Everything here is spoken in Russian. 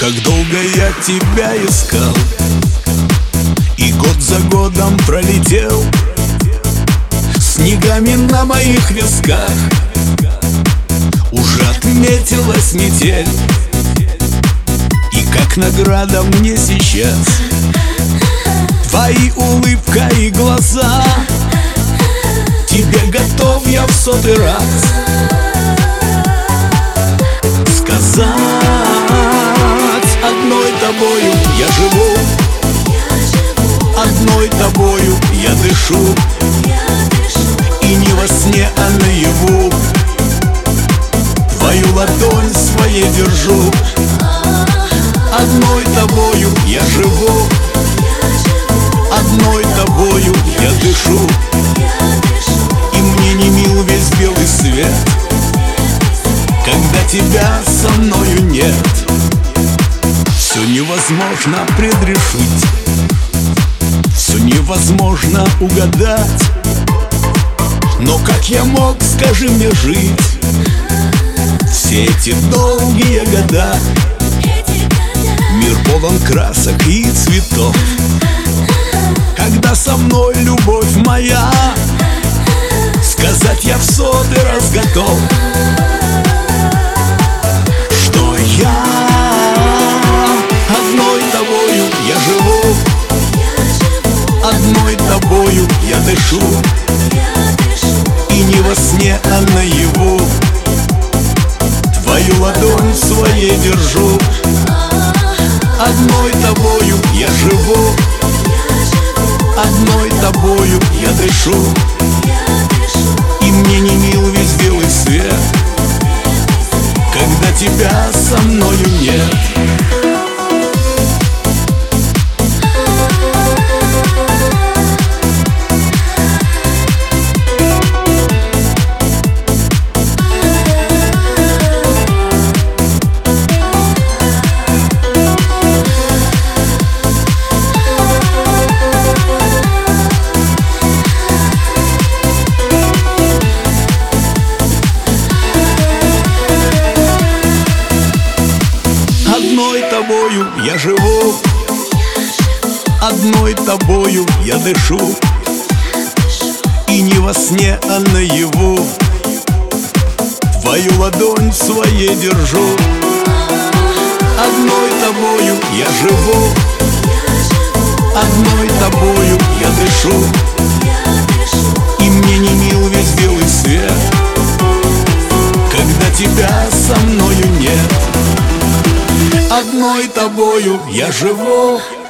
Как долго я тебя искал, и год за годом пролетел, снегами на моих висках уже отметилась метель. И как награда мне сейчас твои улыбка и глаза. Тебе готов я в 100-й раз сказать: одной тобою я живу, одной тобою я дышу. И не во сне, а наяву твою ладонь своей держу. Одной тобою я живу, одной тобою я дышу. И мне не мил весь белый свет, когда тебя со мною нет. Все невозможно предрешить, все невозможно угадать. Но как я мог, скажи мне, жить все эти долгие года? Мир полон красок и цветов, когда со мной любовь моя, сказать я в 100-й раз готов, что я одной тобою я живу, одной тобою я дышу. И не во сне, а наяву твою ладонь своей держу. Одной тобою я живу, одной тобою я дышу. И мне не мил весь белый свет, когда тебя со мною нет. Одной тобою я живу, одной тобою я дышу. И не во сне, а наяву твою ладонь своей держу. Одной тобою я живу, одной тобою я дышу. И мне не мил весь белый свет, когда тебя со мною нет. Одной тобою я живу,